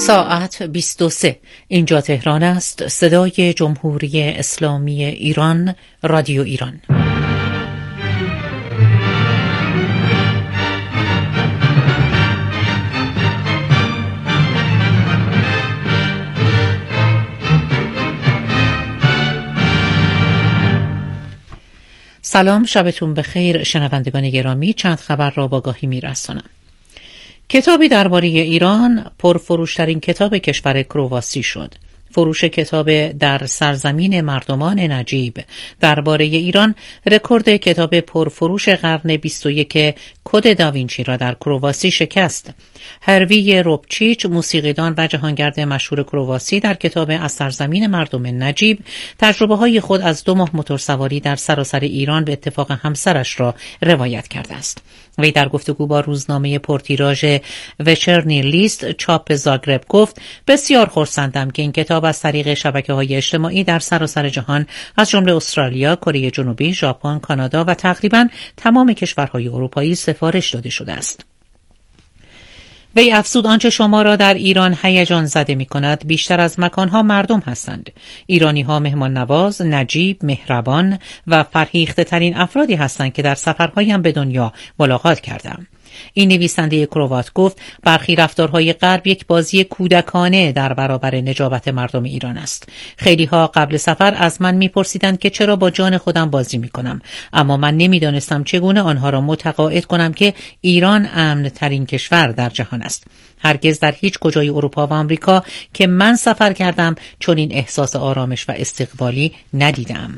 ساعت 23. اینجا تهران است. صدای جمهوری اسلامی ایران، رادیو ایران. سلام، شبتون بخیر شنوندگان گرامی. چند خبر را با آگاهی می‌رسانم. کتابی درباره ایران پرفروشترین کتاب کشور کرواسی شد. فروش کتاب در سرزمین مردمان نجیب درباره ایران رکورد کتاب پرفروش قرن 21 کد داوینچی را در کرواسی شکست. هروی روبچیچ، موسیقیدان و جهانگرد مشهور کرواسی، در کتاب از سرزمین مردم نجیب تجربه‌های خود از 2 ماه موتورسواری در سراسر ایران به اتفاق همسرش را روایت کرده است. وی در گفتگو با روزنامه پرتیراژ وچرنی لیست چاپ زاگرب گفت: بسیار خرسندم که این کتاب از طریق شبکه‌های اجتماعی در سراسر جهان از جمله استرالیا، کره جنوبی، ژاپن، کانادا و تقریباً تمام کشورهای اروپایی سفارش داده شده است. وی افزود: آنچه شما را در ایران هیجان زده می کند بیشتر از مکانها مردم هستند. ایرانی ها مهمان نواز، نجیب، مهربان و فرهیخته ترین افرادی هستند که در سفرهایم به دنیا ملاقات کردم. این نویسنده کروات گفت: برخی رفتارهای غرب یک بازی کودکانه در برابر نجابت مردم ایران است. خیلی ها قبل سفر از من میپرسیدند که چرا با جان خودم بازی میکنم، اما من نمیدانستم چگونه آنها را متقاعد کنم که ایران امن ترین کشور در جهان است. هرگز در هیچ کجای اروپا و آمریکا که من سفر کردم چنین احساس آرامش و استقبالی ندیدم.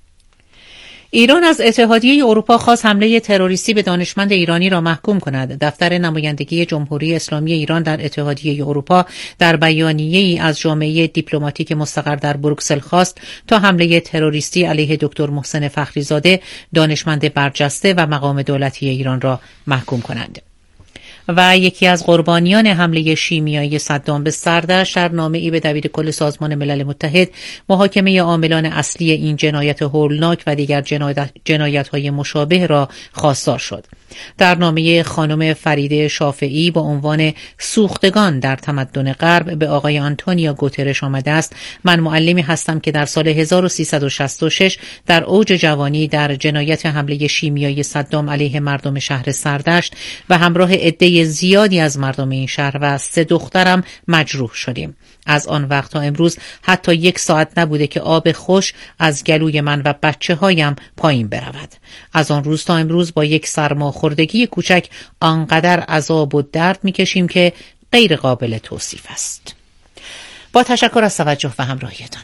ایران از اتحادیه اروپا خواست حمله تروریستی به دانشمند ایرانی را محکوم کند. دفتر نمایندگی جمهوری اسلامی ایران در اتحادیه اروپا در بیانیه‌ای از جامعه دیپلماتیک مستقر در بروکسل خواست تا حمله تروریستی علیه دکتر محسن فخریزاده، دانشمند برجسته و مقام دولتی ایران را محکوم کنند. و یکی از قربانیان حمله شیمیایی صدام به سردشت در نامه‌ای به دبیرکل سازمان ملل متحد محاکمه عاملان اصلی این جنایت هولناک و دیگر جنایت‌های مشابه را خواستار شد. در نامه خانم فریده شافعی با عنوان سوختگان در تمدن غرب به آقای آنتونیو گوترش آمده است: من معلمی هستم که در سال 1366 در اوج جوانی در جنایت حمله شیمیایی صدام علیه مردم شهر سردشت و همراه عده زیادی از مردم این شهر و 3 دخترم مجروح شدیم. از آن وقت تا امروز حتی 1 ساعت نبوده که آب خوش از گلوی من و بچه هایم پایین برود. از آن روز تا امروز با یک سرماخوردگی کوچک آنقدر عذاب و درد میکشیم که غیر قابل توصیف است. با تشکر از توجه و همراهیتان.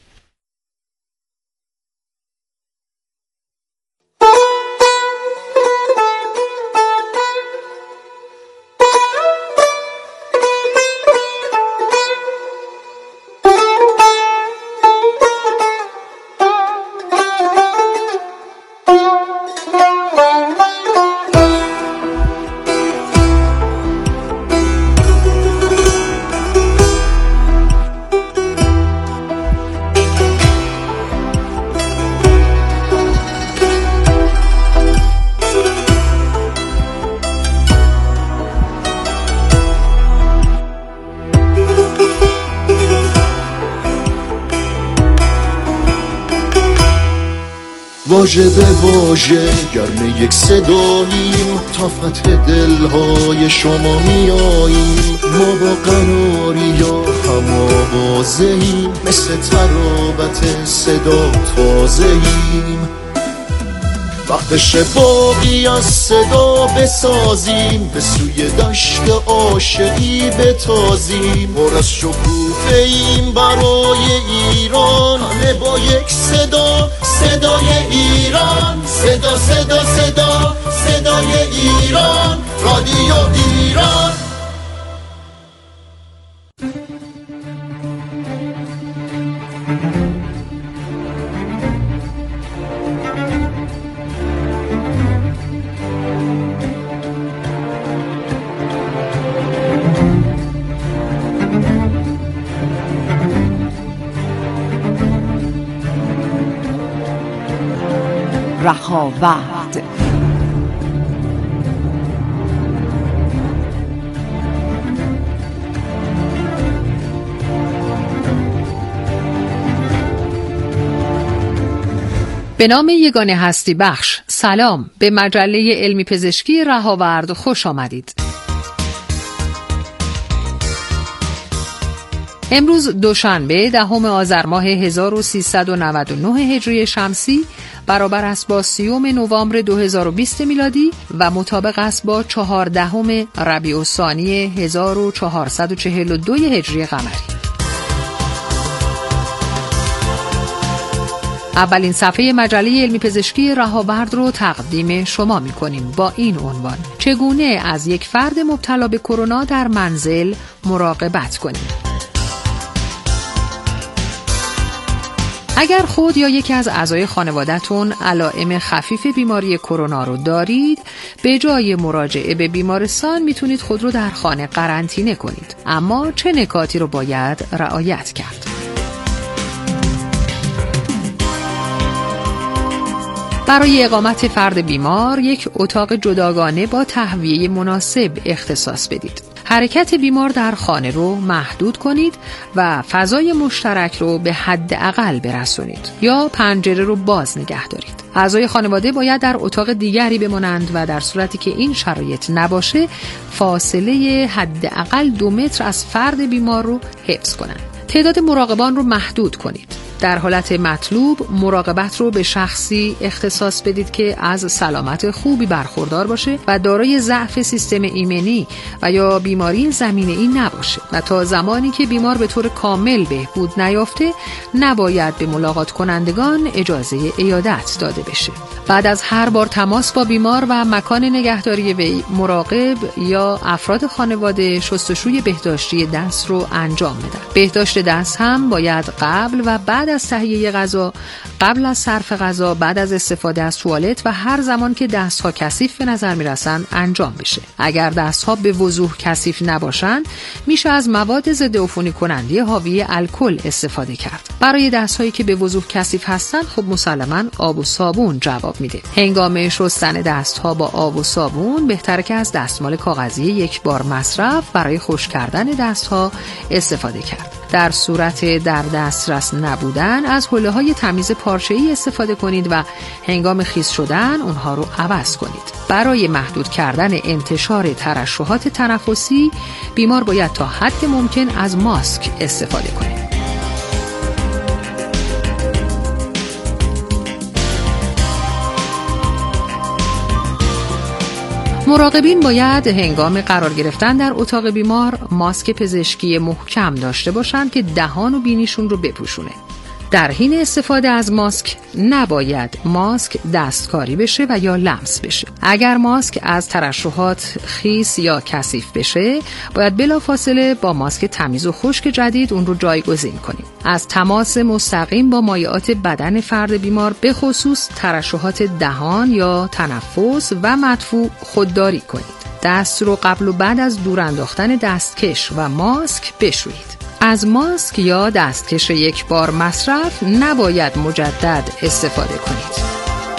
واژه به واژه گرم یک صداییم، تا فتح دلهای شما میاییم. ما با قراری یا هم آوازه‌ایم، مثل ترابط صدا تازه‌ایم. وقتش باقی از صدا بسازیم، به سوی دشت عاشقی بتازیم. پر از شکوفه‌ایم برای ایران، همه با یک صدا، صدای ایران. صدا صدا صدا صدای ایران، رادیو ایران. رخاوت به نام یگانه هستی بخش، سلام. به مجله علمی پزشکی رهاورد خوش آمدید. امروز دوشنبه 10 آذر ماه 1399 هجری شمسی برابر است با 30 نوامبر 2020 میلادی و مطابق است با 14 ربیع الثانی 1442 هجری قمری. اولین صفحه مجله علمی پزشکی رهاورد رو تقدیم شما می‌کنیم با این عنوان: چگونه از یک فرد مبتلا به کرونا در منزل مراقبت کنیم؟ اگر خود یا یکی از اعضای خانواده‌تون علائم خفیف بیماری کرونا رو دارید، به جای مراجعه به بیمارستان میتونید خود رو در خانه قرنطینه کنید. اما چه نکاتی رو باید رعایت کرد؟ برای اقامت فرد بیمار یک اتاق جداگانه با تهویه مناسب اختصاص بدید. حرکت بیمار در خانه رو محدود کنید و فضای مشترک رو به حداقل برسونید یا پنجره رو باز نگه دارید. اعضای خانواده باید در اتاق دیگری بمانند و در صورتی که این شرایط نباشه فاصله حداقل 2 متر از فرد بیمار رو حفظ کنند. تعداد مراقبان رو محدود کنید. در حالت مطلوب مراقبت رو به شخصی اختصاص بدید که از سلامت خوبی برخوردار باشه و دارای ضعف سیستم ایمنی و یا بیماری زمینه‌ای نباشه و تا زمانی که بیمار به طور کامل بهبود نیافته نباید به ملاقات کنندگان اجازه عیادت داده بشه. بعد از هر بار تماس با بیمار و مکان نگهداری وی، مراقب یا افراد خانواده شستشوی بهداشتی دست رو انجام بدن. بهداشت دست هم باید قبل و بعد از تهیه غذا، قبل از صرف غذا، بعد از استفاده از توالت و هر زمان که دستها کثیف به نظر میرسن انجام بشه. اگر دستها به وضوح کثیف نباشن، میشه از مواد ضد عفونی کننده حاوی الکل استفاده کرد. برای دستهایی که به وضوح کثیف هستن، خب مسلماً آب و صابون جواب میده. هنگام شستن دستها با آب و صابون بهتره که از دستمال کاغذی یک بار مصرف برای خشک کردن دستها استفاده کرد. در صورت در دسترس نبودن از حوله‌های تمیز پارچه‌ای استفاده کنید و هنگام خیس شدن اونها رو عوض کنید. برای محدود کردن انتشار ترشحات تنفسی، بیمار باید تا حد ممکن از ماسک استفاده کنه. مراقبین باید هنگام قرار گرفتن در اتاق بیمار ماسک پزشکی محکم داشته باشند که دهان و بینیشون رو بپوشونه. در حین استفاده از ماسک نباید ماسک دستکاری بشه و یا لمس بشه. اگر ماسک از ترشحات خیس یا کثیف بشه، باید بلافاصله با ماسک تمیز و خشک جدید اون رو جایگزین کنیم. از تماس مستقیم با مایعات بدن فرد بیمار، به خصوص ترشحات دهان یا تنفس و مدفوع، خودداری کنید. دست رو قبل و بعد از دور انداختن دستکش و ماسک بشویید. از ماسک یا دستکش یک بار مصرف نباید مجدد استفاده کنید.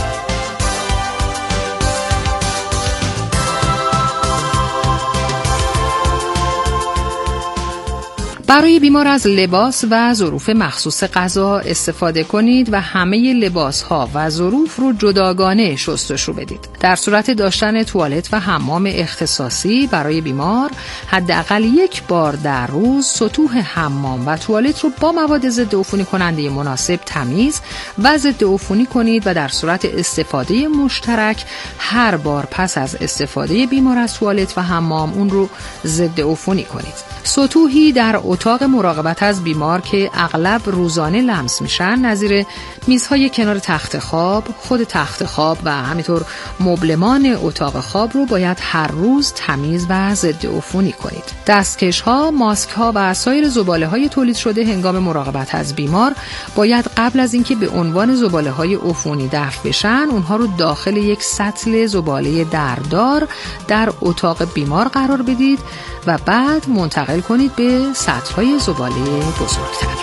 برای بیمار از لباس و ظروف مخصوص غذا استفاده کنید و همه لباس‌ها و ظروف رو جداگانه شستشو بدید. در صورت داشتن توالت و حمام اختصاصی برای بیمار، حداقل 1 بار در روز سطوح حمام و توالت رو با مواد ضد عفونی کننده مناسب تمیز و ضد عفونی کنید و در صورت استفاده مشترک هر بار پس از استفاده بیمار از توالت و حمام اون رو ضد عفونی کنید. سطوحی در اتاق مراقبت از بیمار که اغلب روزانه لمس میشن، نظیر میزهای کنار تخت خواب، خود تخت خواب و همینطور مبلمان اتاق خواب رو باید هر روز تمیز و ضد عفونی کنید. دستکش ها، ماسک ها و سایر زباله های تولید شده هنگام مراقبت از بیمار باید قبل از اینکه به عنوان زباله های عفونی دفع بشن، اونها رو داخل یک سطل زباله دردار در اتاق بیمار قرار بدید و بعد منتقل کنید به سطل‌های زباله بزرگتر.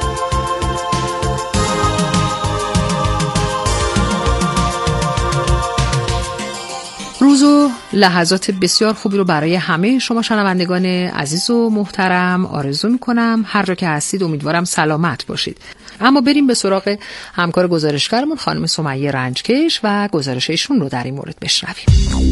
روز و لحظات بسیار خوبی رو برای همه شما شنوندگان عزیز و محترم آرزو می‌کنم. هر جا که هستید امیدوارم سلامت باشید. اما بریم به سراغ همکار گزارشگرمون خانم سمیه رنجکش و گزارش ایشون رو در این مورد بشنویم.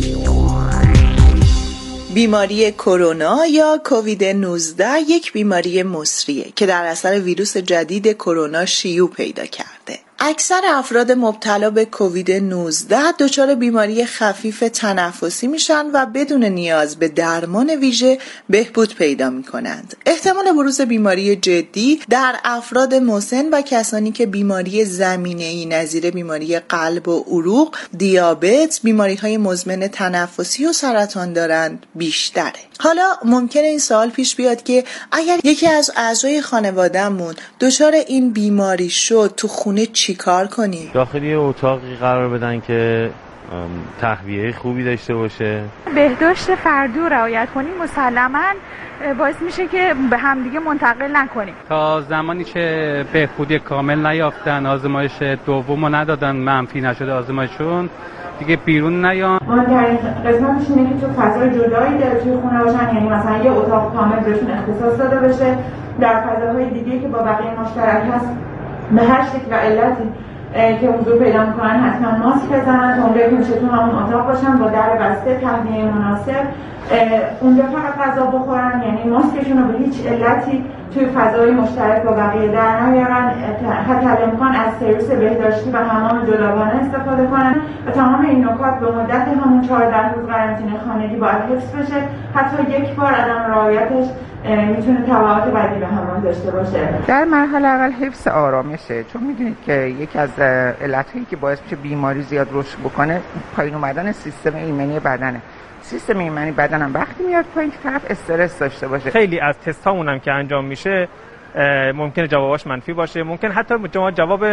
بیماری کرونا یا کووید 19 یک بیماری مصریه که در اثر ویروس جدید کرونا شیوع پیدا کرده. اکثر افراد مبتلا به کووید 19 دچار بیماری خفیف تنفسی میشن و بدون نیاز به درمان ویژه بهبود پیدا میکنند. احتمال بروز بیماری جدی در افراد مسن و کسانی که بیماری زمینه‌ای نظیر بیماری قلب و عروق، دیابت، بیماری‌های مزمن تنفسی و سرطان دارند بیشتره. حالا ممکنه این سوال پیش بیاد که اگر یکی از اعضای خانواده‌مون دچار این بیماری شد تو خونه چی کار کنیم؟ داخل یه اتاقی قرار بدن که تهویه خوبی داشته باشه. بهداشت فردی رو رعایت کنیم مسلماً باعث میشه که به همدیگه منتقل نکنیم. تا زمانی که بهبودی کامل نیافتن، آزمایش دومو ندادن، منفی نشده آزمایششون، دیگه بیرون نیان. مهمترین قسمتش اینه که تو فضای جدایی در توی خونه باشن، یعنی مثلا یه اتاق کامل بهشون اختصاص داده بشه. در فضاهای دیگه که با بقیه مشترک هست به هر شکل و علتی که حضور پیدا میکنن حتما ماسک بزنن تا اونجایی که میشه تو همون اتاق باشن با در بسته، تهویه مناسب. اونجا فقط غذا بخورن، یعنی ماسکشون رو به هیچ علتی توی فضای مشترک با بقیه در نیارن. حتی امکان از سرویس بهداشتی و حمام جداگانه استفاده کنن و تمام این نکات به مدت همون 14 روز قرنطینه خانگی باید حفظ بشه. حتی یک بار عدم رعایتش میتونه تبعات بدی به همون داشته باشه. در مرحله اول حفظ آرامشه، چون میدونید که یکی از علتایی که باعث میشه بیماری زیاد رشد بکنه پایین اومدن سیستم ایمنی بدنه. سیستم ایمنی بدن هم وقتی میاد پایین که طرف استرس داشته باشه. خیلی از تستامون هم که انجام میشه ممکنه جواباش منفی باشه، ممکن حتی جواب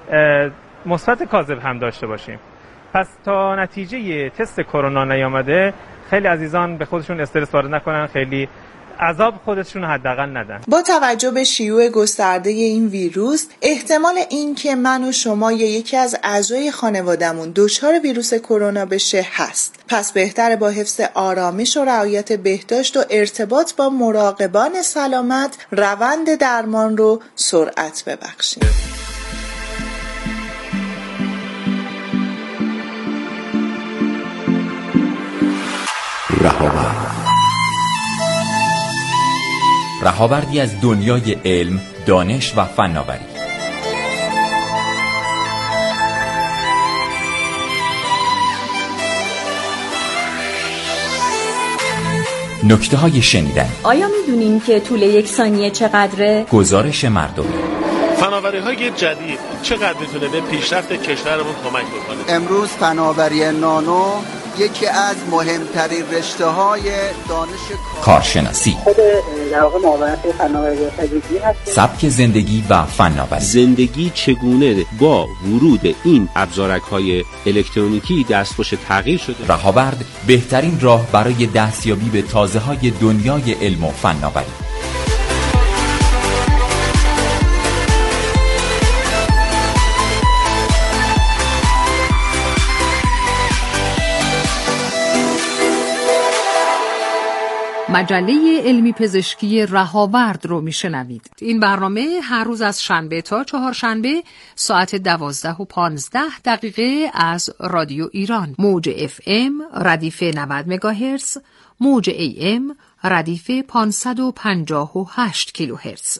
مثبت کاذب هم داشته باشیم. پس تا نتیجه تست کرونا نیامده خیلی عزیزان به خودشون استرس وارد نکنن، خیلی عذاب خودشون حداقل ندن. با توجه به شیوع گسترده این ویروس، احتمال این که من و شما یا یکی از اعضای خانوادهمون دچار ویروس کرونا بشه هست. پس بهتره با حفظ آرامش و رعایت بهداشت و ارتباط با مراقبان سلامت روند درمان رو سرعت ببخشیم. رهاوردی از دنیای علم، دانش و فناوری. نکته‌های شنیدن. آیا می‌دونین که طول یک ثانیه چقدره؟ گزارش مردمی. فناوری‌های جدید چقدر میتونه به پیشرفت کشورمون کمک بکنه؟ امروز فناوری نانو یکی از مهمترین رشته‌های دانش کارشناسی، خود در واقع معاونت فناوری تجدیدی هست. سبک زندگی و فناوری. زندگی چگونه با ورود این ابزارک‌های الکترونیکی دستخوش تغییر شده. رهاورد بهترین راه برای دستیابی به تازه‌های دنیای علم و فناوری. مجله علمی پزشکی رهاورد رو میشنوید. این برنامه هر روز از شنبه تا چهارشنبه ساعت 12:15 از رادیو ایران، موج FM ردیف 90 مگاهرتز، موج AM ردیف 558 کیلوهرتز.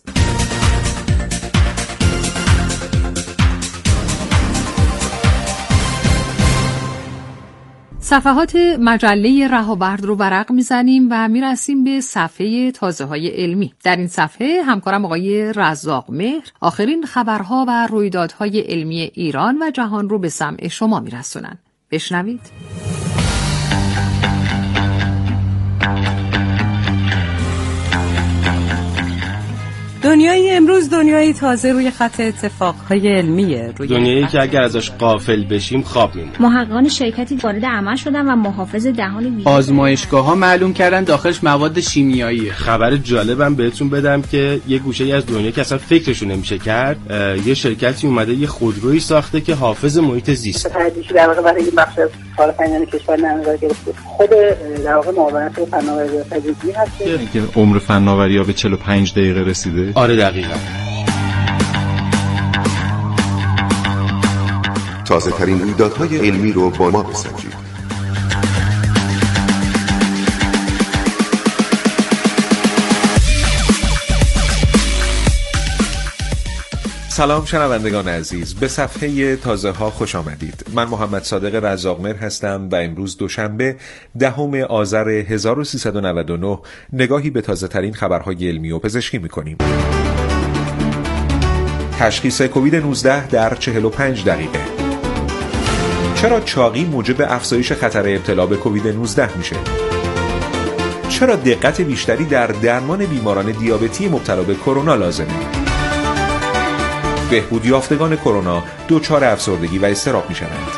صفحات مجله رهاورد رو ورق میزنیم و میرسیم به صفحه تازه‌های علمی. در این صفحه همکارم آقای رزاق مهر آخرین خبرها و رویدادهای علمی ایران و جهان رو به سمع شما میرسونن. بشنوید. دنیای امروز دنیای تازه روی خط اتفاقهای علمیه. دنیایی که اگر ازش غافل بشیم خواب میمونیم. محققان شرکتی وارد عمل شدن و محافظ دهان ویروس. آزمایشگاه‌ها معلوم کردن داخلش مواد شیمیاییه. خبر جالبم بهتون بدم که یه گوشه‌ای از دنیا که اصلا فکرشو نمیشه کرد، یه شرکتی اومده یه خودرویی ساخته که حافظ محیط زیست. تحقیقی در واقع برای این بخش از کارآفرینان کشور نظر گرفته. خود در واقع معاونت فناوری تجدیدی هست که عمر فناوری‌ها به 45 دقیقه رسیده. آره دقیقاً. تازه ترین رویدادهای علمی رو با ما بسنجید. سلام شنوندگان عزیز، به صفحه تازه ها خوش آمدید. من محمد صادق رزاقمر هستم و امروز دوشنبه 10 آذر 1399 نگاهی به تازه ترین خبرهای علمی و پزشکی میکنیم. تشخیص کووید 19 در 45 دقیقه. چرا چاقی موجب افزایش خطر ابتلا به کووید 19 میشه؟ چرا دقت بیشتری در درمان بیماران دیابتی مبتلا به کرونا لازمه؟ بهبود یافتگان کرونا دچار افسردگی و اضطراب میشوند.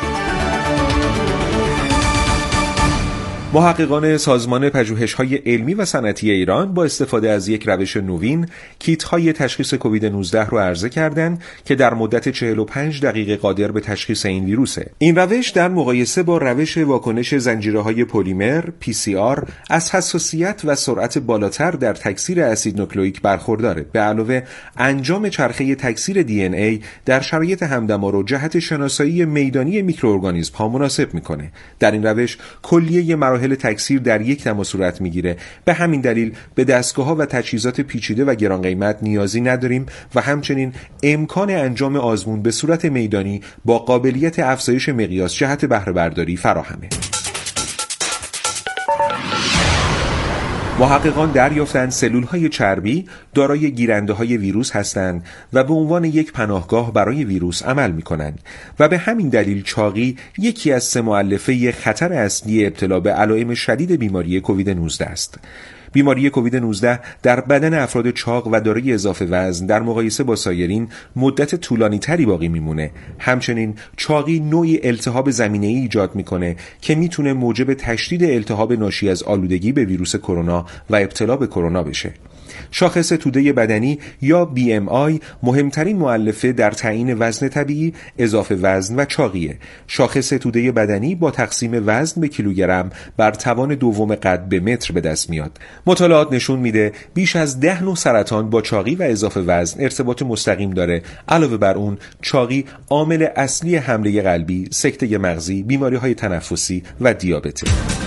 محققان سازمان پژوهش‌های علمی و صنعتی ایران با استفاده از یک روش نوین کیت‌های تشخیص کووید 19 رو عرضه کردند که در مدت 45 دقیقه قادر به تشخیص این ویروسه. این روش در مقایسه با روش واکنش زنجیره‌های پلیمر (PCR) از حساسیت و سرعت بالاتر در تکثیر اسید نوکلئیک برخورداره. به علاوه انجام چرخه تکثیر DNA در شرایط همدما رو جهت شناسایی میدانی میکروارگانیسم‌ها مناسب می‌کنه. در این روش کلیه مراحل تکثیر در یک دمه صورت میگیره. به همین دلیل به دستگاه‌ها و تجهیزات پیچیده و گران قیمت نیازی نداریم و همچنین امکان انجام آزمون به صورت میدانی با قابلیت افزایش مقیاس جهت بهره برداری فراهمه. محققان دریافتند سلول‌های چربی دارای گیرنده‌های ویروس هستند و به عنوان یک پناهگاه برای ویروس عمل می‌کنند و به همین دلیل چاقی یکی از 3 مؤلفه خطر اصلی ابتلا به علائم شدید بیماری کووید 19 است. بیماری کووید 19 در بدن افراد چاق و دارای اضافه وزن در مقایسه با سایرین مدت طولانی تری باقی میمونه. همچنین چاقی نوعی التهاب زمینه‌ای ایجاد میکنه که میتونه موجب تشدید التهاب ناشی از آلودگی به ویروس کرونا و ابتلا به کرونا بشه. شاخص توده بدنی یا BMI مهمترین مؤلفه در تعیین وزن طبیعی، اضافه وزن و چاقیه. شاخص توده بدنی با تقسیم وزن به کیلوگرم بر توان دوم قد به متر به دست میاد. مطالعات نشون میده بیش از 10 نوع سرطان با چاقی و اضافه وزن ارتباط مستقیم داره. علاوه بر اون چاقی عامل اصلی حمله قلبی، سکته مغزی، بیماری‌های تنفسی و دیابته.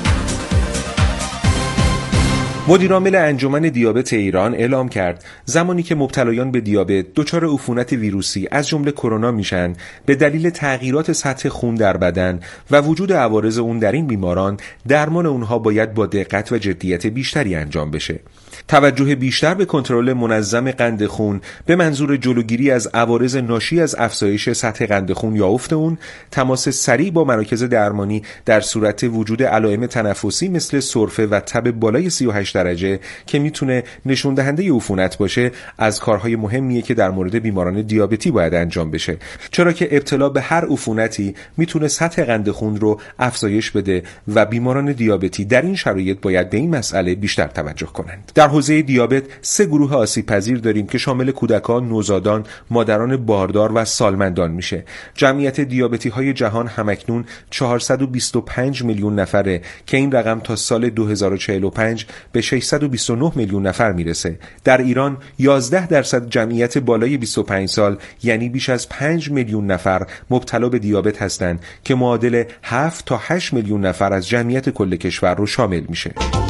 مدیرعامل انجمن دیابت ایران اعلام کرد زمانی که مبتلایان به دیابت دچار عفونت ویروسی از جمله کرونا میشن به دلیل تغییرات سطح خون در بدن و وجود عوارض اون در این بیماران، درمان اونها باید با دقت و جدیت بیشتری انجام بشه. توجه بیشتر به کنترل منظم قند خون به منظور جلوگیری از عوارض ناشی از افزایش سطح قند خون یا افت اون، تماس سریع با مراکز درمانی در صورت وجود علائم تنفسی مثل سرفه و تب بالای 38 درجه که میتونه نشون دهنده عفونت باشه، از کارهای مهمیه که در مورد بیماران دیابتی باید انجام بشه، چرا که ابتلا به هر عفونتی میتونه سطح قند خون رو افزایش بده و بیماران دیابتی در این شرایط باید به این مسئله بیشتر توجه کنند. در حوزه دیابت 3 گروه آسیب پذیر داریم که شامل کودکان، نوزادان، مادران باردار و سالمندان میشه. جمعیت دیابتی های جهان همکنون 425 میلیون نفره که این رقم تا سال 2045 به 629 میلیون نفر میرسه. در ایران 11% جمعیت بالای 25 سال یعنی بیش از 5 میلیون نفر مبتلا به دیابت هستند که معادل 7 تا 8 میلیون نفر از جمعیت کل کشور رو شامل میشه.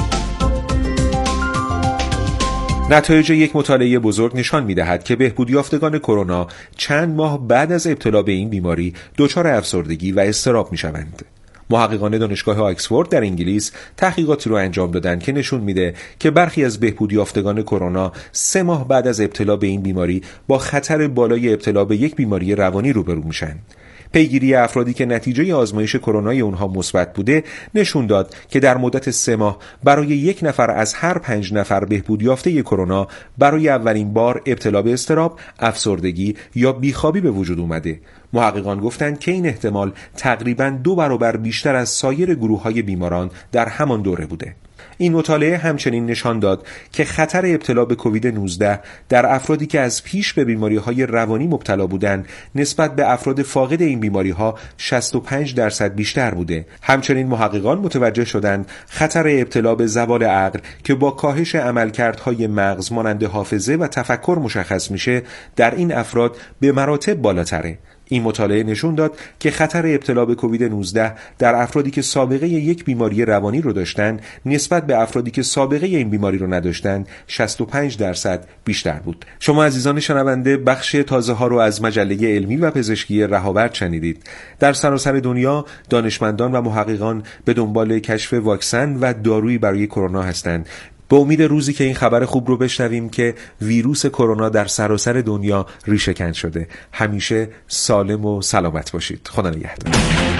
نتایج یک مطالعه بزرگ نشان می‌دهد که بهبود یافتگان کرونا چند ماه بعد از ابتلا به این بیماری دچار افسردگی و اضطراب می‌شوند. محققان دانشگاه آکسفورد در انگلیس تحقیقاتی رو انجام دادند که نشون میده که برخی از بهبود یافتگان کرونا 3 ماه بعد از ابتلا به این بیماری با خطر بالای ابتلا به یک بیماری روانی روبرو میشن. پیگیری افرادی که نتیجه آزمایش کرونای اونها مثبت بوده نشون داد که در مدت 3 ماه برای 1 نفر از هر 5 نفر بهبود یافته کرونا برای اولین بار ابتلا به اضطراب، افسردگی یا بیخوابی به وجود اومده. محققان گفتند که این احتمال تقریباً 2 برابر بیشتر از سایر گروه‌های بیماران در همان دوره بوده. این مطالعه همچنین نشان داد که خطر ابتلا به کووید 19 در افرادی که از پیش به بیماری‌های روانی مبتلا بودند نسبت به افراد فاقد این بیماری‌ها 65% بیشتر بوده. همچنین محققان متوجه شدند خطر ابتلا به زوال عقل که با کاهش عملکردهای مغز مانند حافظه و تفکر مشخص میشه در این افراد به مراتب بالاتره. این مطالعه نشون داد که خطر ابتلا به کووید 19 در افرادی که سابقه یک بیماری روانی رو داشتن نسبت به افرادی که سابقه این بیماری رو نداشتن 65% بیشتر بود. شما عزیزان شنونده بخش تازه ها رو از مجله علمی و پزشکی رهاورد شنیدید. در سراسر دنیا دانشمندان و محققان به دنبال کشف واکسن و دارویی برای کرونا هستند. به امید روزی که این خبر خوب رو بشنویم که ویروس کرونا در سراسر دنیا ریشه‌کن شده. همیشه سالم و سلامت باشید. خدا نگهدار.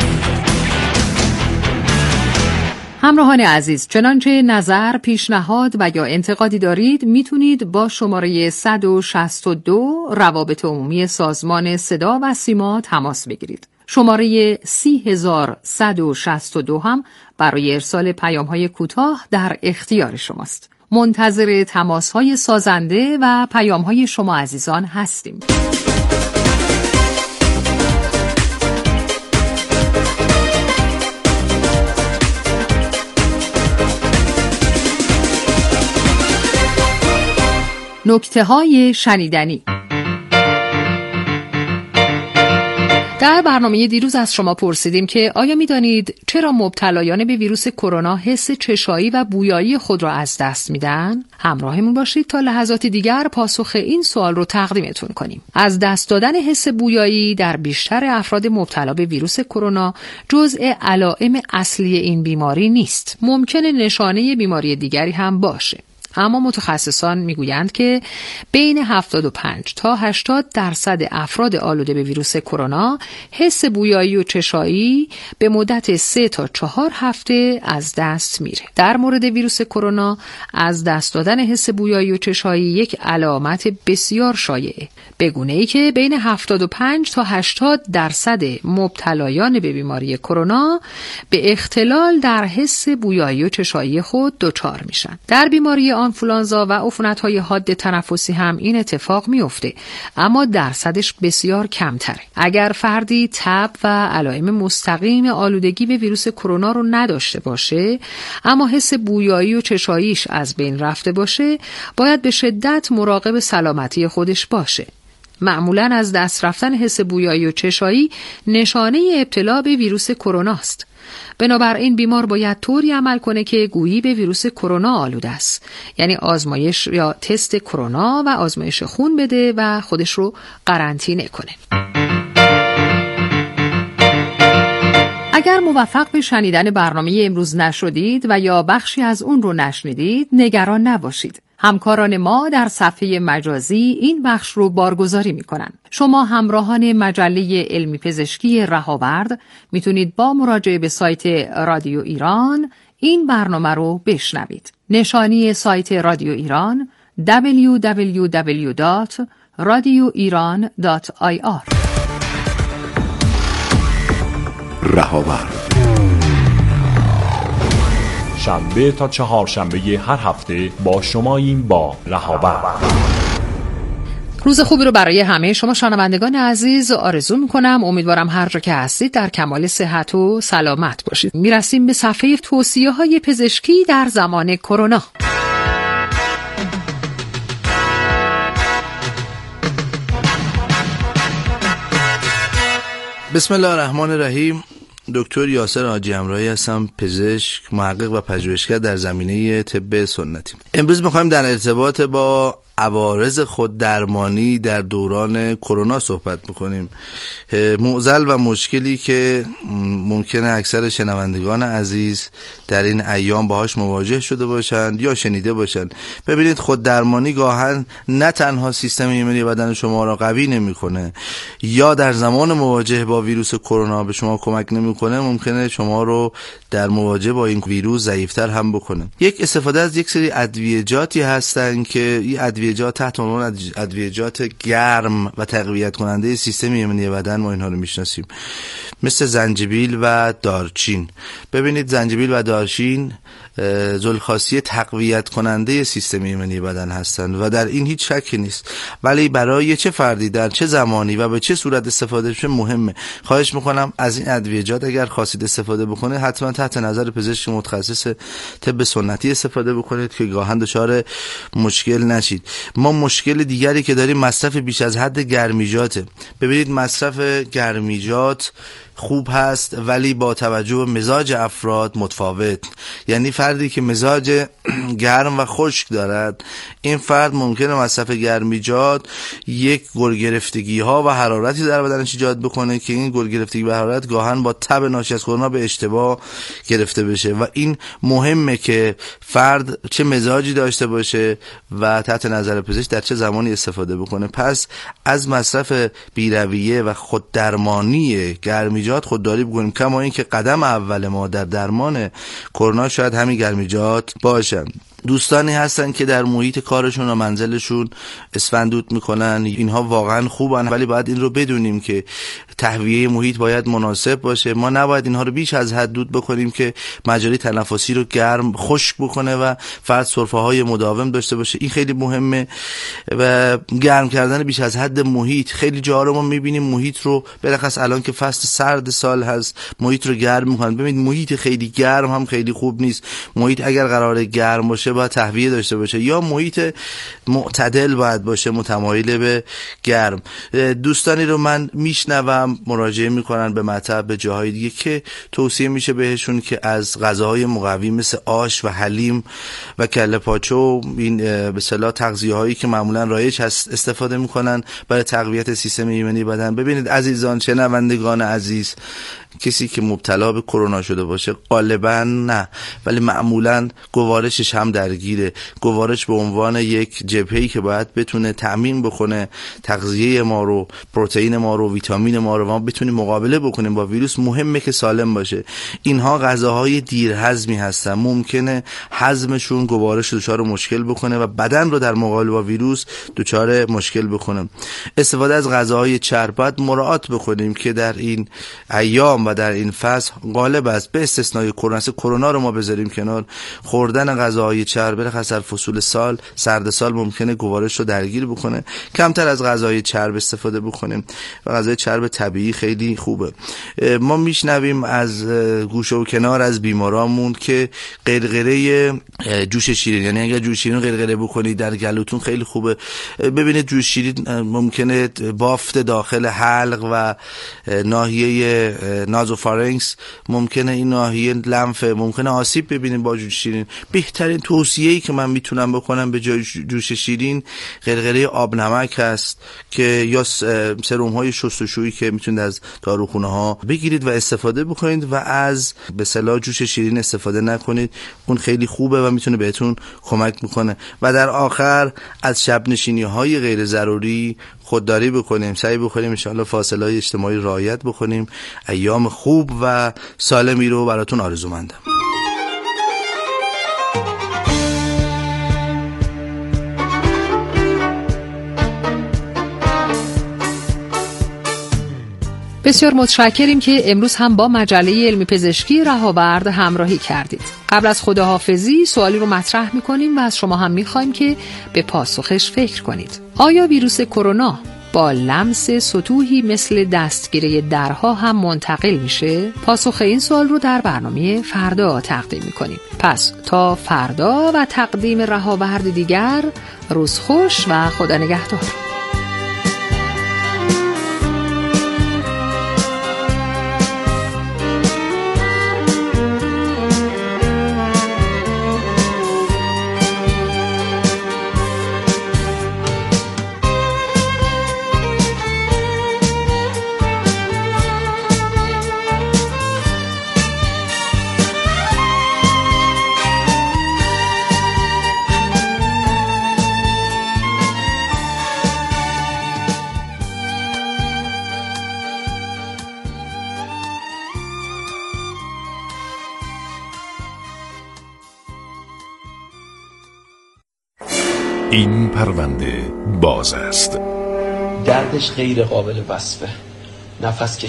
همراهان عزیز، چنانچه نظر، پیشنهاد و یا انتقادی دارید میتونید با شماره 162 روابط عمومی سازمان صدا و سیما تماس بگیرید. شماره 30162 هم برای ارسال پیام‌های کوتاه در اختیار شماست. منتظر تماس‌های سازنده و پیام‌های شما عزیزان هستیم. نکته‌های شنیدنی. در برنامه دیروز از شما پرسیدیم که آیا می‌دانید چرا مبتلایان به ویروس کرونا حس چشایی و بویایی خود را از دست میدن؟ همراهمون باشید تا لحظات دیگر پاسخ این سوال رو تقدیمتون کنیم. از دست دادن حس بویایی در بیشتر افراد مبتلا به ویروس کرونا جزء علائم اصلی این بیماری نیست. ممکنه نشانه بیماری دیگری هم باشه. اما متخصصان میگویند که بین 75 تا 80% افراد آلوده به ویروس کرونا حس بویایی و چشایی به مدت 3 تا 4 هفته از دست میره. در مورد ویروس کرونا از دست دادن حس بویایی و چشایی یک علامت بسیار شایعه، به گونه‌ای که بین 75 تا 80% مبتلایان به بیماری کرونا به اختلال در حس بویایی و چشایی خود دچار میشن. در بیماری آنفولانزا و عفونت‌های حاد تنفسی هم این اتفاق میفته، اما درصدش بسیار کمتره. اگر فردی تب و علائم مستقیم آلودگی به ویروس کرونا رو نداشته باشه اما حس بویایی و چشاییش از بین رفته باشه، باید به شدت مراقب سلامتی خودش باشه. معمولاً از دست رفتن حس بویایی و چشایی نشانه ابتلا به ویروس کرونا است. بنابراین بیمار باید طوری عمل کنه که گویی به ویروس کرونا آلوده است، یعنی آزمایش یا تست کرونا و آزمایش خون بده و خودش رو قرنطینه کنه. اگر موفق به شنیدن برنامه امروز نشدید و یا بخشی از اون رو نشنیدید، نگران نباشید. همکاران ما در صفحه مجازی این بخش رو بارگذاری میکنن. شما همراهان مجله علمی پزشکی رهاورد میتونید با مراجعه به سایت رادیو ایران این برنامه رو بشنوید. نشانی سایت رادیو ایران www.radioiran.ir. رهاورد شنبه تا چهارشنبه هر هفته با شماییم با رهاورد. روز خوبی رو برای همه شما شنوندگان عزیز آرزو میکنم. امیدوارم هر جا که هستید در کمال صحت و سلامت باشید. میرسیم به صفحه توصیه‌های پزشکی در زمان کرونا. بسم الله الرحمن الرحیم. دکتر یاسر حاجی امرایی هستم، پزشک، محقق و پژوهشگر در زمینه طب سنتی. امروز می‌خوایم در ارتباط با عوارض خوددرمانی در دوران کرونا صحبت می‌کنیم. معضل و مشکلی که ممکنه اکثر شنوندگان عزیز در این ایام باهاش مواجه شده باشند یا شنیده باشند. ببینید، خوددرمانی گاهن نه تنها سیستم ایمنی بدن شما را قوی نمی‌کنه یا در زمان مواجهه با ویروس کرونا به شما کمک نمی‌کنه، ممکنه شما رو در مواجهه با این ویروس ضعیف‌تر هم بکنه. یک استفاده از یک سری ادویه‌جاتی هستن که این ادویه‌جات تحت عنوان ادویه‌جات گرم و تقویت کننده سیستم ایمنی بدن ما اینها رو میشناسیم، مثل زنجبیل و دارچین. ببینید، زنجبیل و دارچین ذوالخاصیه تقویت کننده سیستم ایمنی بدن هستند و در این هیچ شکی نیست، ولی برای چه فردی در چه زمانی و به چه صورت استفاده بشه مهمه. خواهش میکنم از این ادویه‌جات اگر خواستید استفاده بکنید حتما تحت نظر پزشک متخصص طب سنتی استفاده بکنید که گاهن دچار مشکل نشید. ما مشکل دیگری که داریم مصرف بیش از حد گرمیجاته. ببینید مصرف گرمیجات خوب هست ولی با توجه به مزاج افراد متفاوت. یعنی فردی که مزاج گرم و خشک دارد، این فرد ممکنه مصرف گرمیجات یک گلگرفتگی ها و حرارتی در بدنش ایجاد بکنه که این گلگرفتگی و حرارت گاهن با تب ناشی از کرونا به اشتباه گرفته بشه و این مهمه که فرد چه مزاجی داشته باشه و تحت نظر پزشک در چه زمانی استفاده بکنه. پس از مصرف بی‌رویه و خوددرمانی گرمیجات خودداری بکنیم، کما این که قدم اول ما در درمان کرونا شاید همین گرمیجات باشه. دوستانی هستن که در محیط کارشون و منزلشون اسفندود میکنن، اینها واقعا خوبن ولی باید این رو بدونیم که تهویه محیط باید مناسب باشه. ما نباید اینها رو بیش از حد دود بکنیم که مجاری تنفسی رو گرم خشک بکنه و فرد سرفه های مداوم داشته باشه. این خیلی مهمه. و گرم کردن بیش از حد محیط، خیلی جاها رو ما میبینیم محیط رو بلخص الان که فصل سرد سال هست محیط رو گرم میکنن. ببینید محیط خیلی گرم هم خیلی خوب نیست. محیط اگر قراره گرم باشه باید تهویه داشته باشه، یا محیط معتدل باید باشه متمایل به گرم. دوستانی رو من میشنوم مراجعه میکنن به مطب به جاهای دیگه که توصیه میشه بهشون که از غذاهای مقوی مثل آش و حلیم و کله پاچه و این به اصطلاح تغذیه هایی که معمولا رایج هست استفاده میکنن برای تقویت سیستم ایمنی بدن. ببینید عزیزان، شنوندگان عزیز، کسی که مبتلا به کرونا شده باشه غالبا نه ولی معمولا گوارشش هم درگیره. گوارش به عنوان یک جبهه‌ای که باید بتونه تأمین بکنه تغذیه ما رو، پروتئین ما رو، ویتامین ما رو، ما بتونیم مقابله بکنیم با ویروس. مهمه که سالم باشه. اینها غذاهای دیرهضمی هستن، ممکنه هضمشون گوارش دچار مشکل بکنه و بدن رو در مقابله با ویروس دچار مشکل بکنه. استفاده از غذاهای چرب باید مراعات بکنیم که در این ایام و در این فصل غالب است، به استثنای کرونا رو ما بذاریم کنار، خوردن غذاهای چرب بلخص در فصول سال سرد سال ممکنه گوارش رو درگیر بکنه. کمتر از غذاهای چرب استفاده بکنیم و غذای چرب طبیعی خیلی خوبه. ما میشنویم از گوشه و کنار از بیمارامون که قرقره جوش شیرین، یعنی اگر جوش شیرین قرقره بکنید در گلوتون خیلی خوبه. ببینید جوش شیرین ممکنه بافت داخل حلق و ناحیه نازوفارنکس، ممکنه این ناحیه لنف ممکنه آسیب ببینیم با جوش شیرین. بهترین توصیه‌ای که من میتونم بکنم به جای جوش شیرین قرقره آب نمک هست که یا سرم های شستشویی که میتونید از داروخونه ها بگیرید و استفاده بکنید و از به اصطلاح جوش شیرین استفاده نکنید. اون خیلی خوبه و میتونه بهتون کمک میکنه. و در آخر از شب نشینی های غیر ضروری خودداری بکنیم، سعی بکنیم ان شاءالله فاصله های اجتماعی رعایت بکنیم. ایام خوب و سالمی رو براتون آرزومندم. بسیار متشکریم که امروز هم با مجله علمی پزشکی رهاورد همراهی کردید. قبل از خداحافظی سوالی رو مطرح می‌کنیم و از شما هم می‌خوایم که به پاسخش فکر کنید. آیا ویروس کرونا با لمس سطوحی مثل دستگیره درها هم منتقل میشه؟ پاسخ این سوال رو در برنامه فردا تقدیم می‌کنیم. پس تا فردا و تقدیم رهاورد دیگر، روز خوش و خدا نگهدار. این پرونده باز است. دردش غیر قابل وصفه. نفس